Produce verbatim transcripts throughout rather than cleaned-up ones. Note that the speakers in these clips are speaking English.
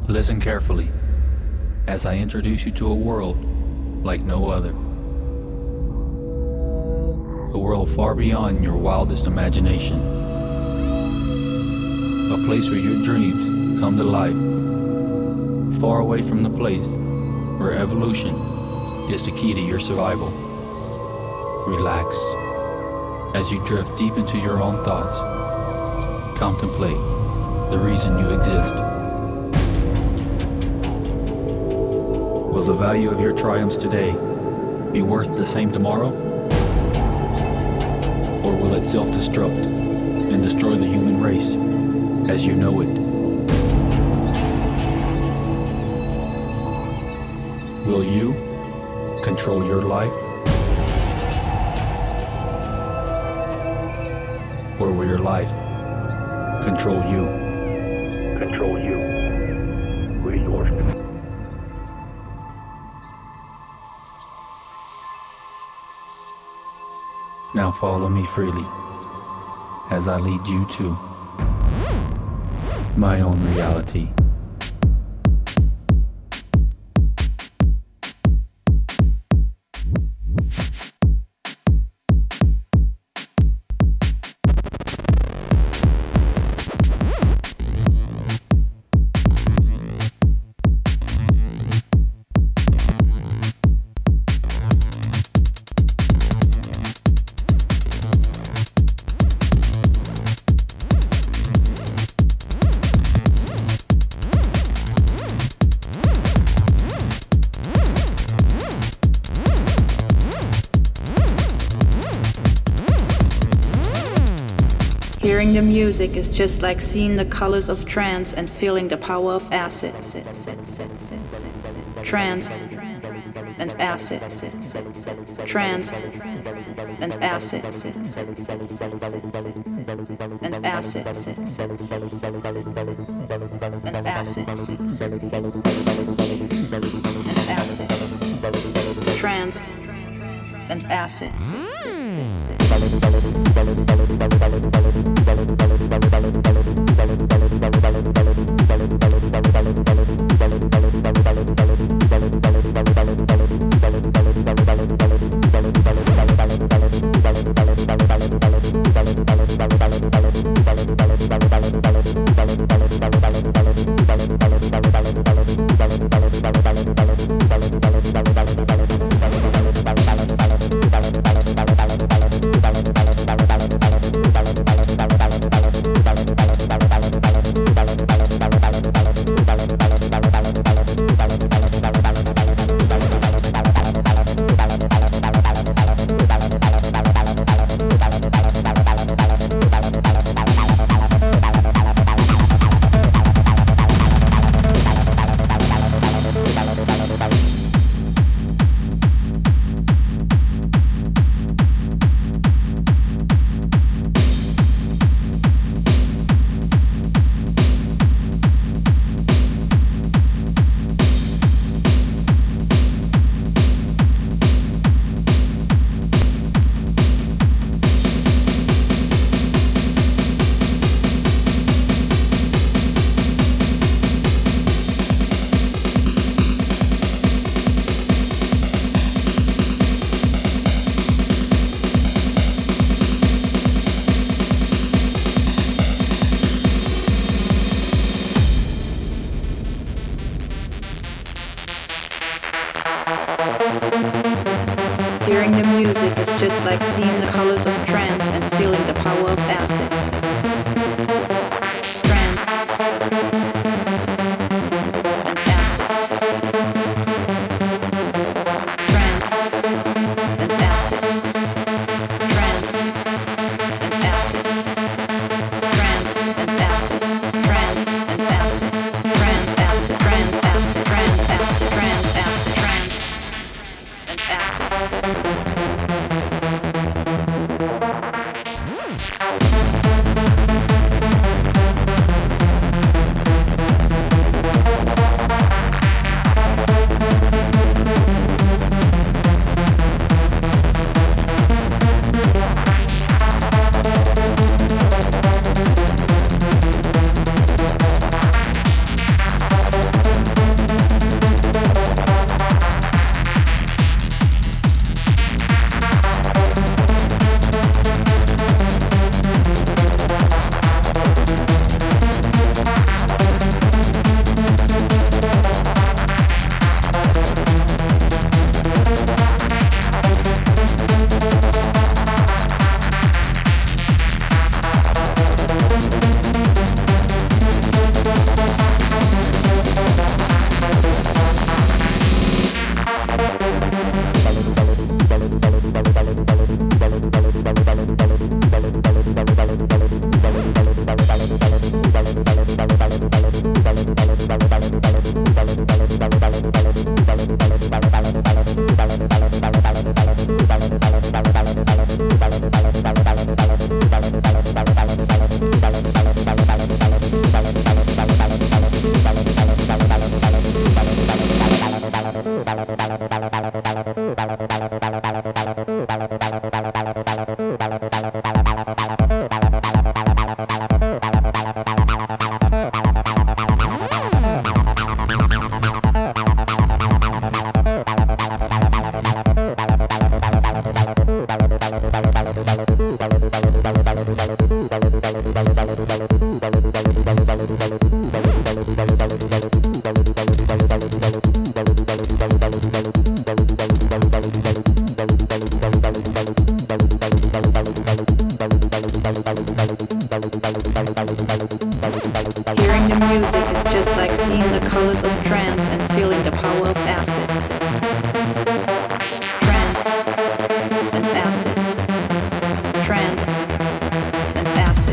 Listen carefully as I introduce you to a world like no other. A world far beyond your wildest imagination. A place where your dreams come to life. Far away from the place where evolution is the key to your survival. Relax as you drift deep into your own thoughts. Contemplate the reason you exist. Will the value of your triumphs today be worth the same tomorrow? Or will it self-destruct and destroy the human race as you know it? Will you control your life? Or will your life control you? Control you. Will yours? Now follow me freely as I lead you to my own reality. Hearing the music is just like seeing the colors of trance and feeling the power of acid. Trance and acid. Trance and acid. And acid. And acid. And acid. Trance and acid. Hearing the music is just like seeing the colors of trance and feeling the power of acid. Trance and acid. Trance and acid. Trance and acid. Trance and acid. Trance and acid. Trance acid. Trance acid. Trance acid. Trance acid. Trance and acid. the music is just like seeing the colors of trance and feeling the power of acid. Trance and acid. Trance and acid.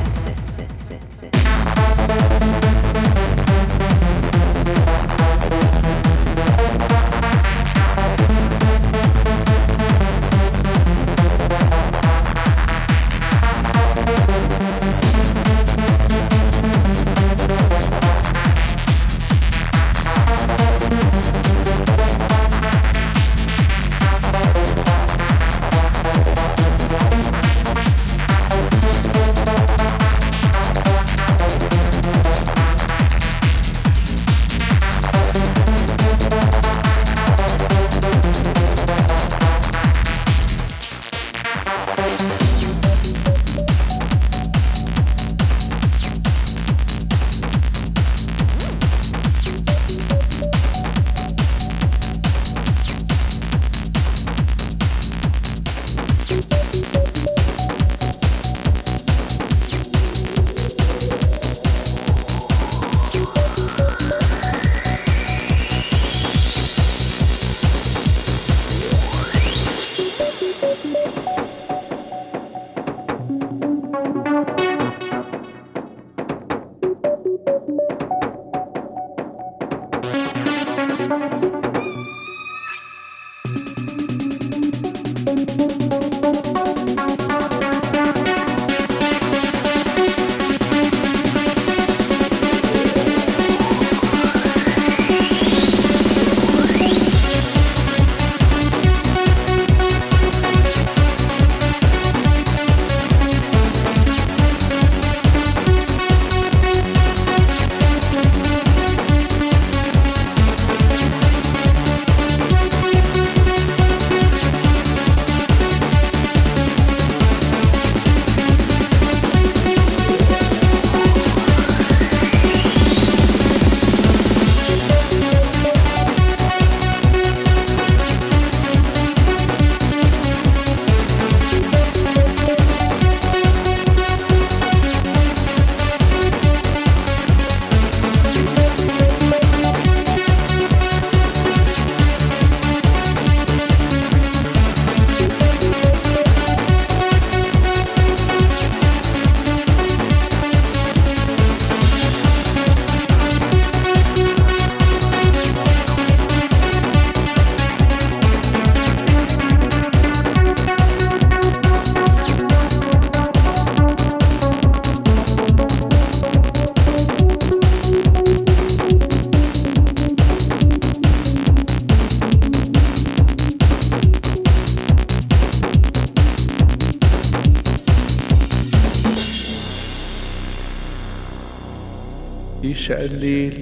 الليل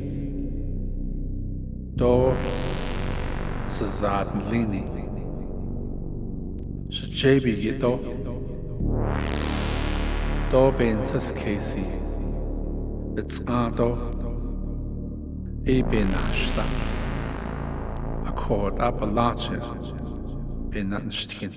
دو سزاد مليني شجيبي دو دو بين سس كيسي بتسقادو اي بين عشلا اكورد ابلاتشر بين نشتين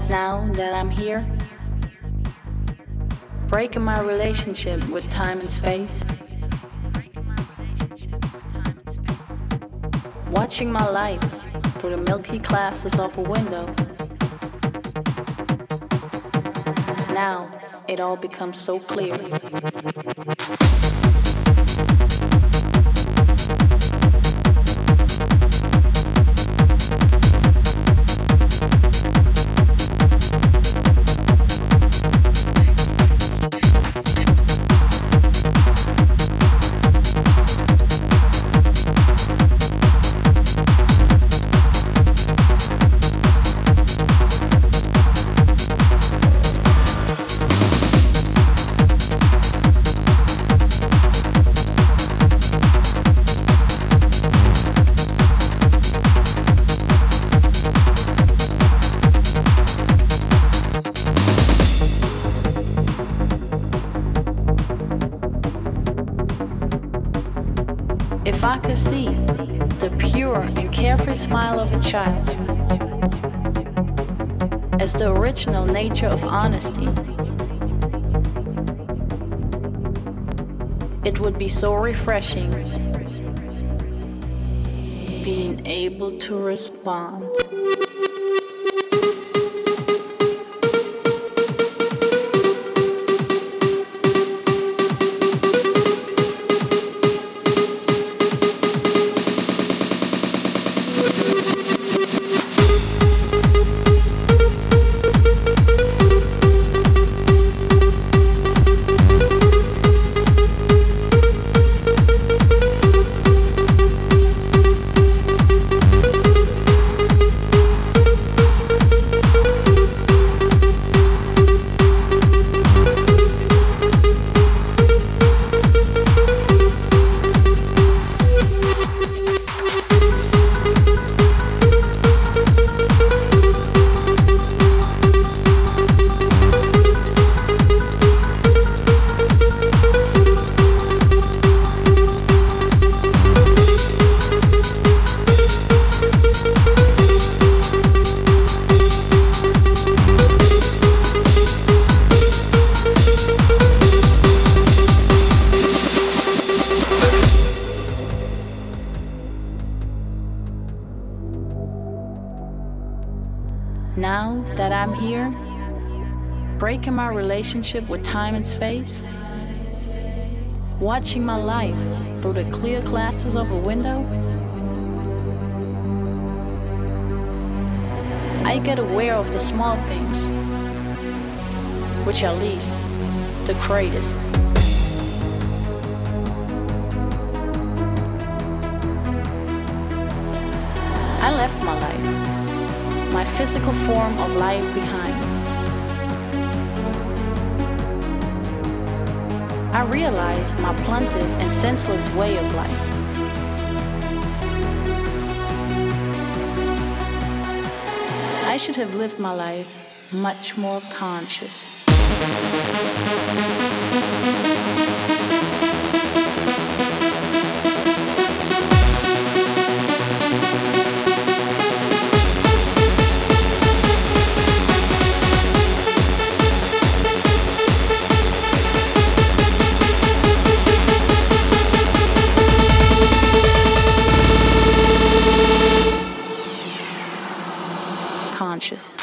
Now that I'm here, breaking my relationship with time and space, watching my life through the milky glasses of a window. Now it all becomes so clear. If I could see the pure and carefree smile of a child as the original nature of honesty, it would be so refreshing being able to respond. Now that I'm here, breaking my relationship with time and space, watching my life through the clear glasses of a window, I get aware of the small things, which are least the greatest. I left my life, my physical form of life behind. I realized my blunted and senseless way of life. I should have lived my life much more conscious. Conscious.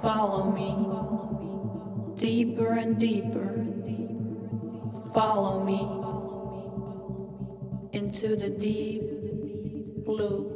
Follow me deeper and deeper. Follow me into the deep blue.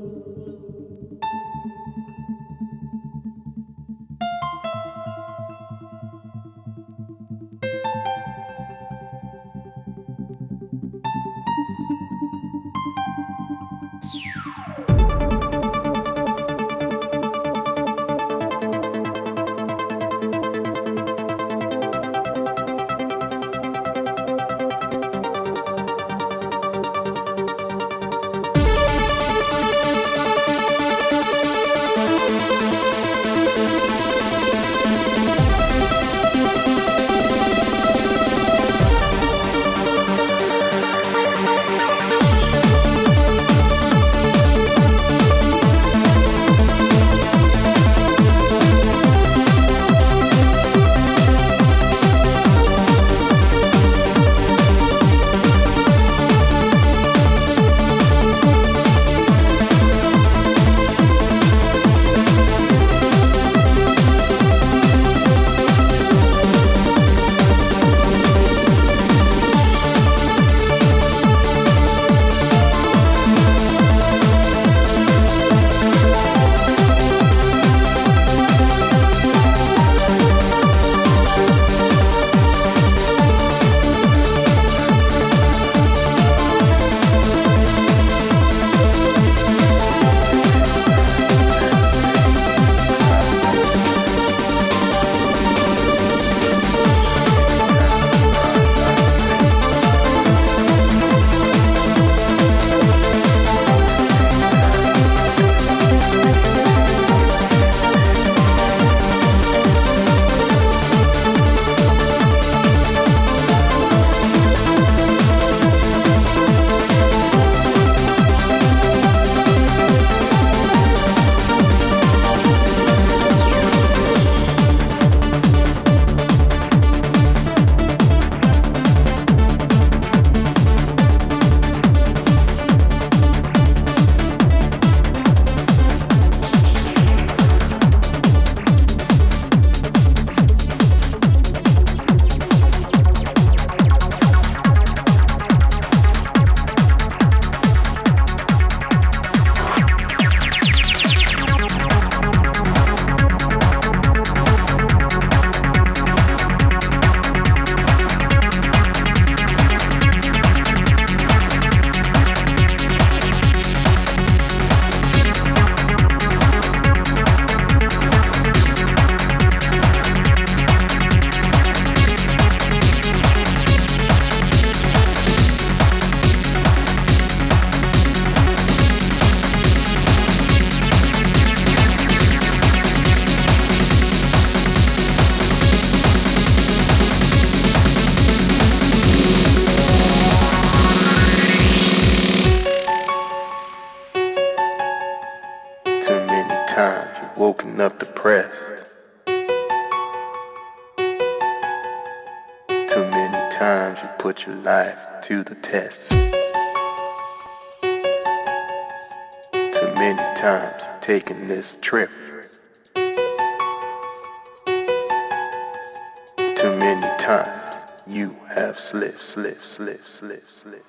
woken up depressed. Too many times you put your life to the test. Too many times you've taken this trip. Too many times you have slipped, slipped, slipped, slipped, slipped.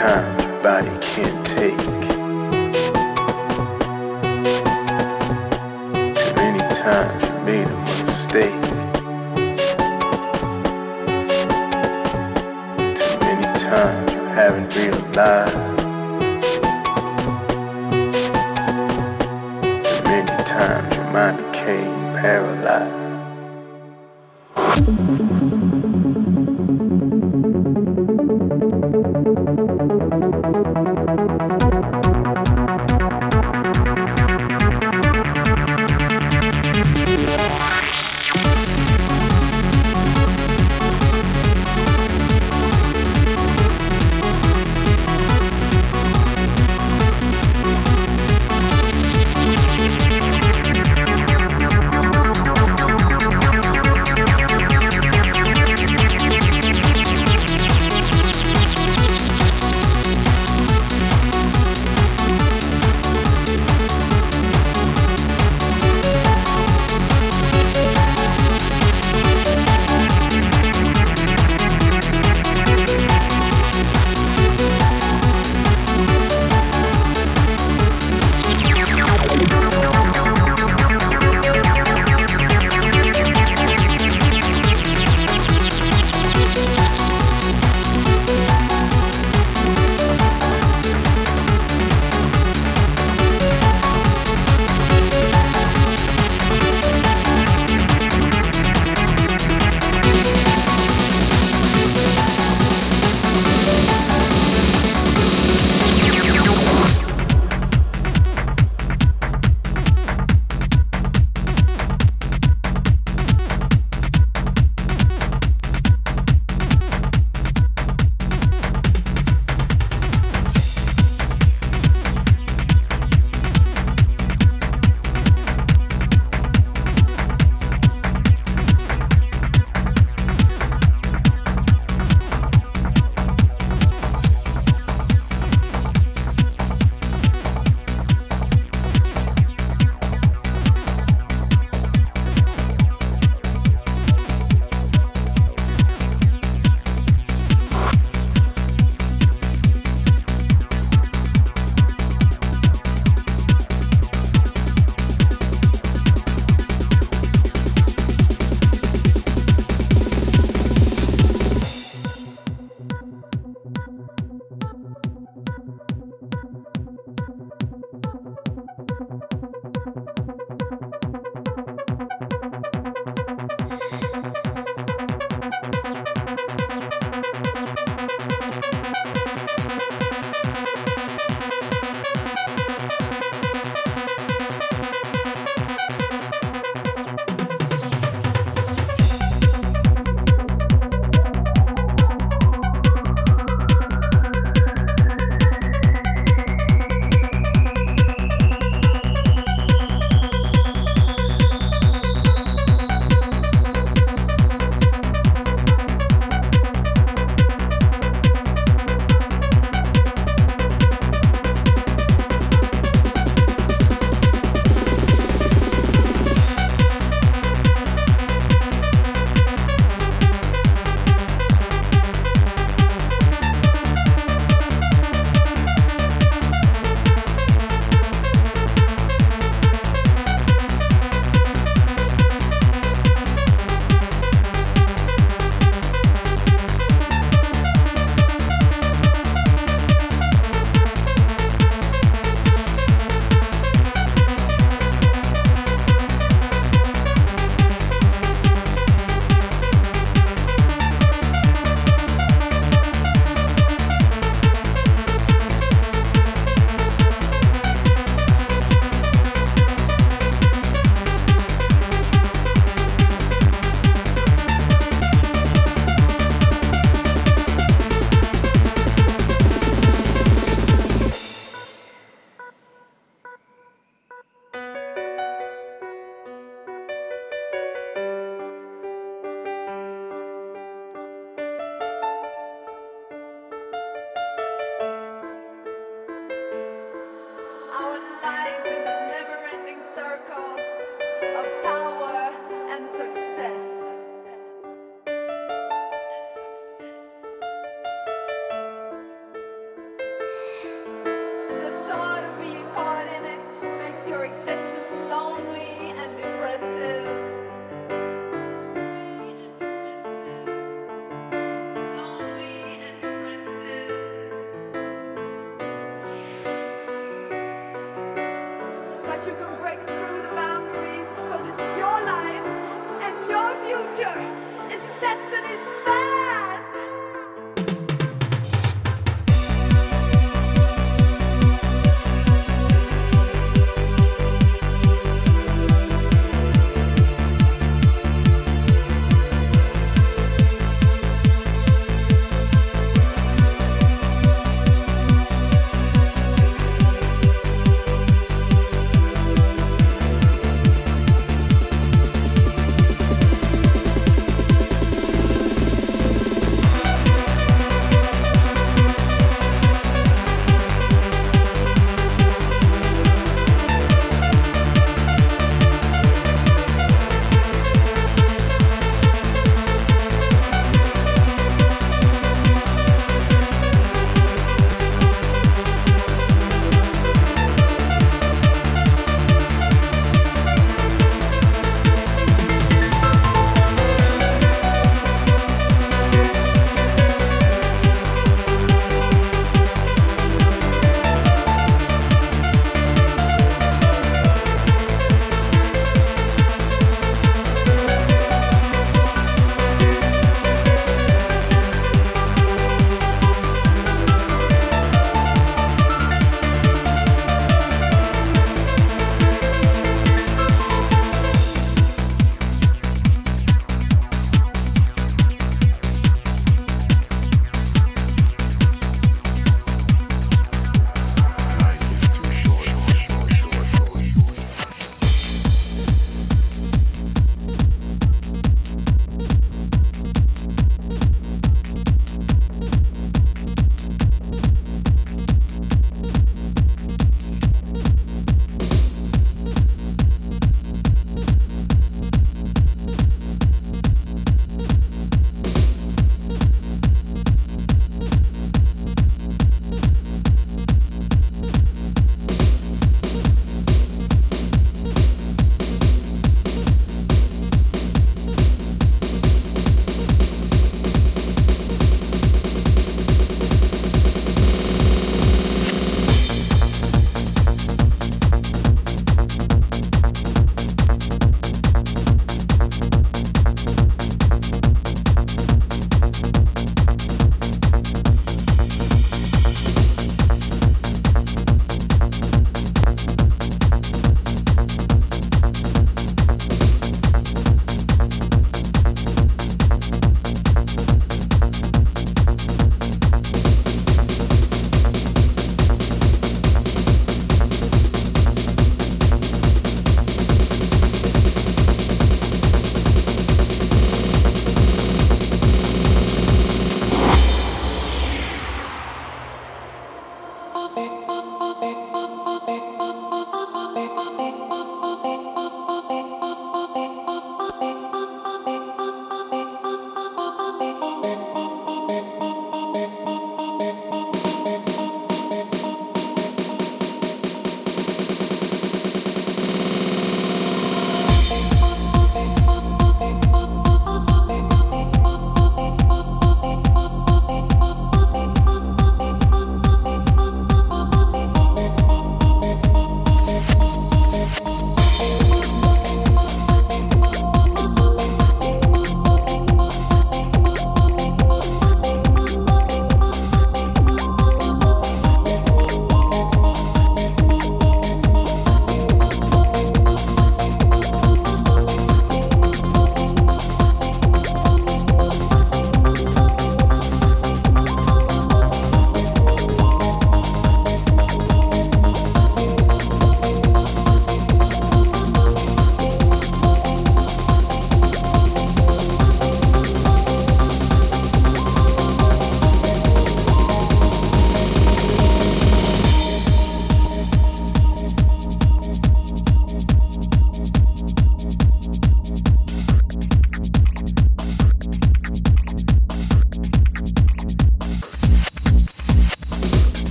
times your body can't take. Too many times you made a mistake. Too many times you haven't realized. Too many times your mind became paralyzed.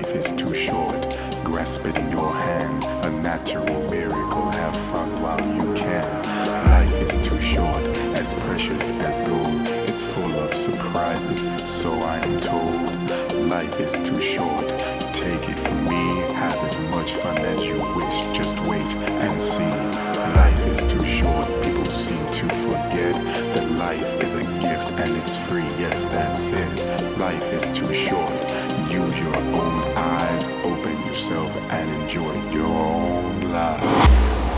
Life is too short. Grasp it in your hand. A natural miracle. Have fun while you can. Life is too short. As precious as gold. It's full of surprises. So I am told. Life is too short. Take it from me. Have as much fun as you wish. Just wait and see. Life is too short. People seem to forget that life is a gift and it's free. Yes, that's it. Life is too short. Use your own eyes. Open yourself and enjoy your own life.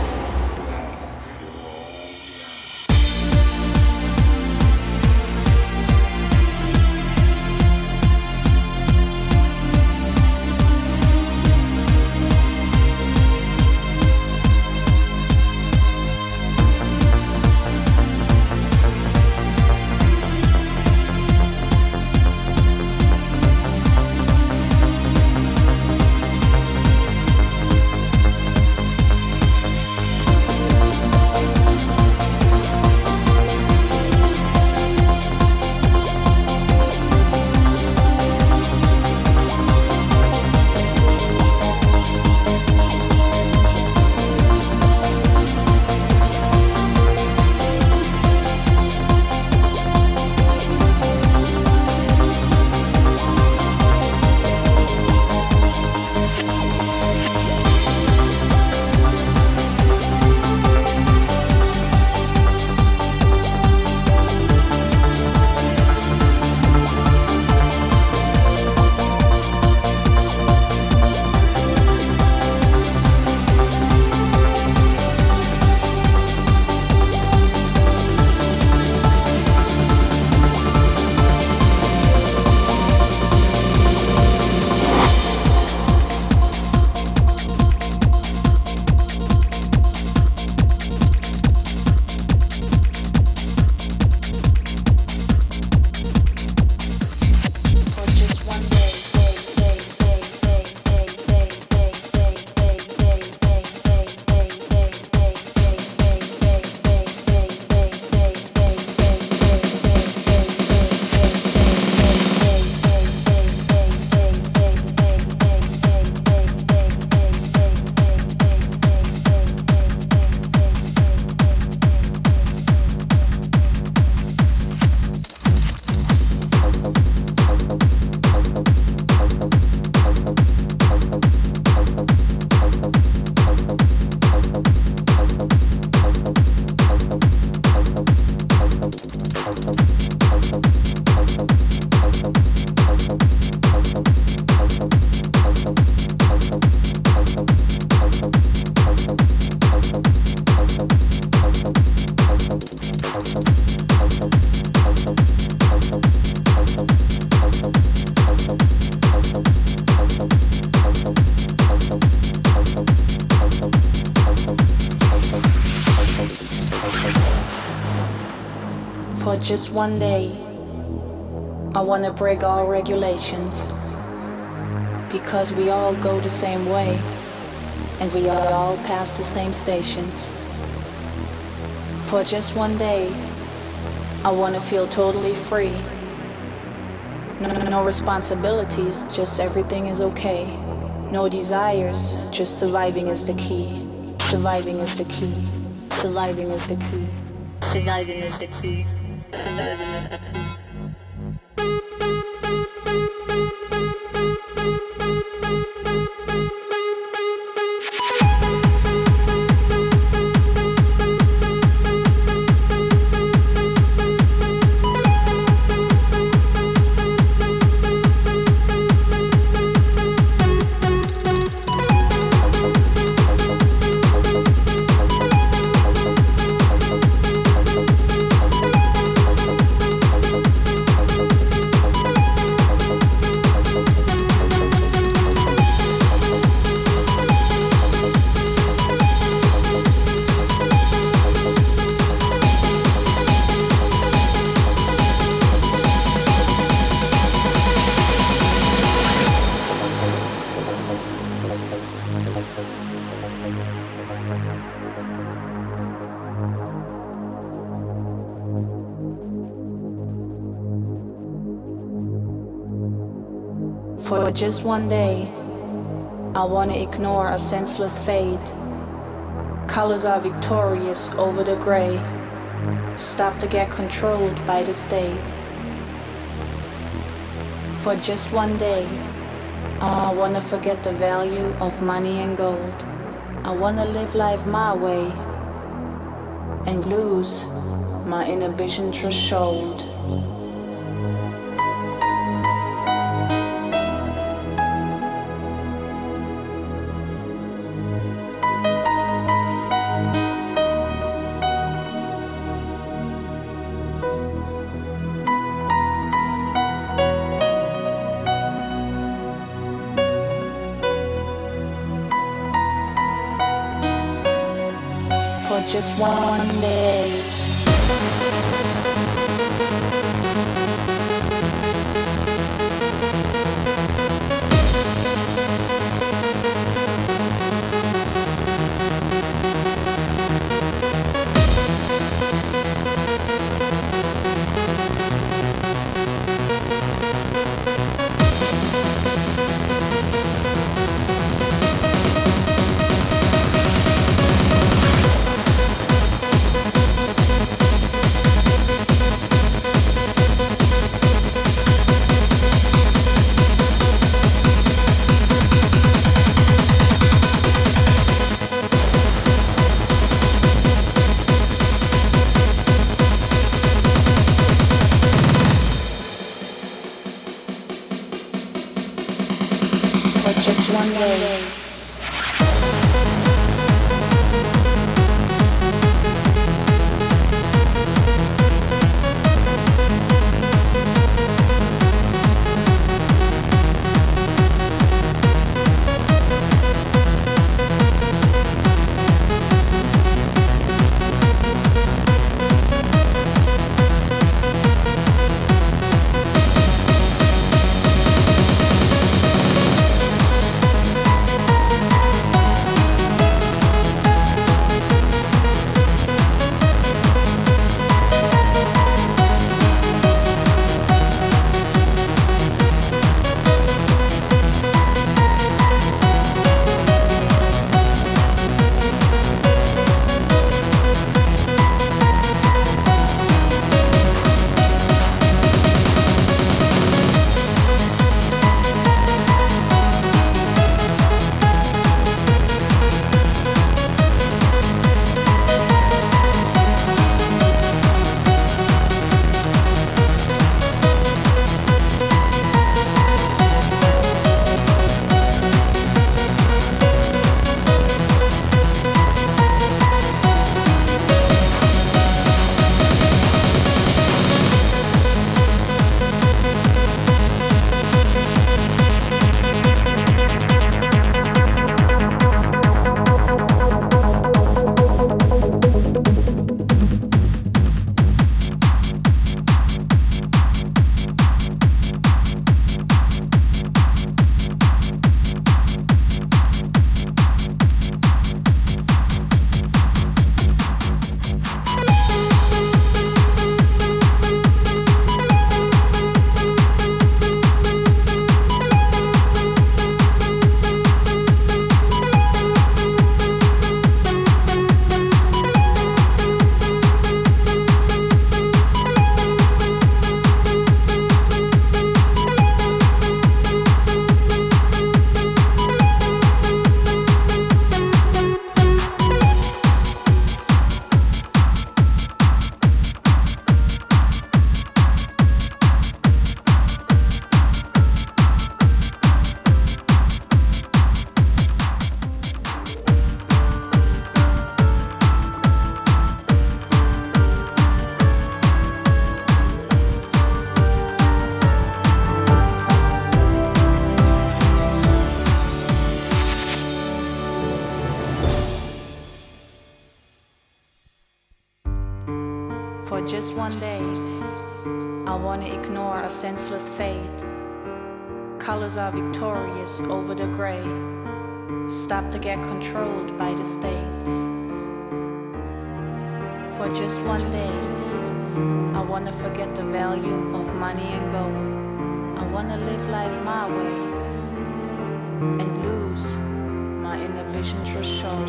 For just one day, I want to break all regulations, because we all go the same way and we all pass the same stations. For just one day, I want to feel totally free. No, no responsibilities, just everything is okay. No desires, just surviving is the key. Surviving is the key. Surviving is the key. Surviving is the key. Surviving is the key. For just one day, I wanna ignore a senseless fate. Colors are victorious over the gray. Stop to get controlled by the state. For just one day, I wanna forget the value of money and gold. I wanna live life my way and lose my inhibition threshold. Just one day. Just one day. Just one day, I wanna ignore a senseless fate. Colors are victorious over the gray. Stop to get controlled by the state. For just one day, I wanna forget the value of money and gold. I wanna live life my way and lose my inhibition threshold.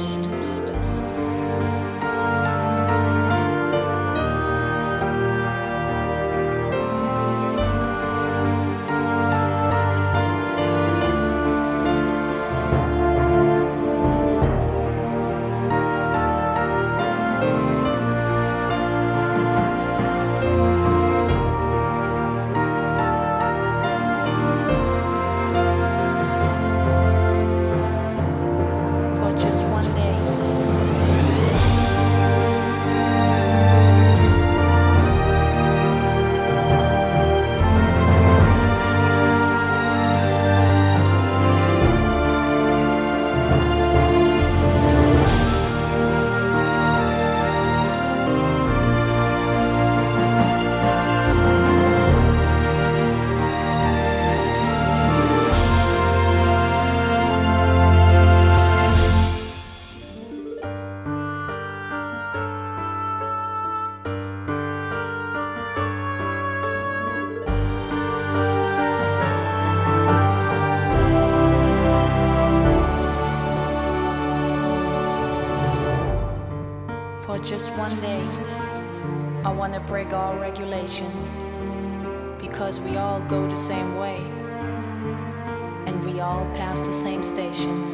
Just one day, I want to break all regulations, because we all go the same way, and we all pass the same stations.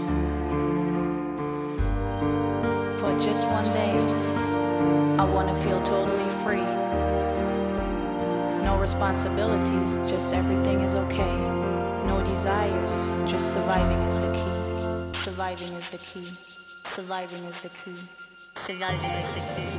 For just one day, I want to feel totally free. No responsibilities, just everything is okay. No desires, just surviving is the key. Surviving is the key. Surviving is the key. Surviving is the key.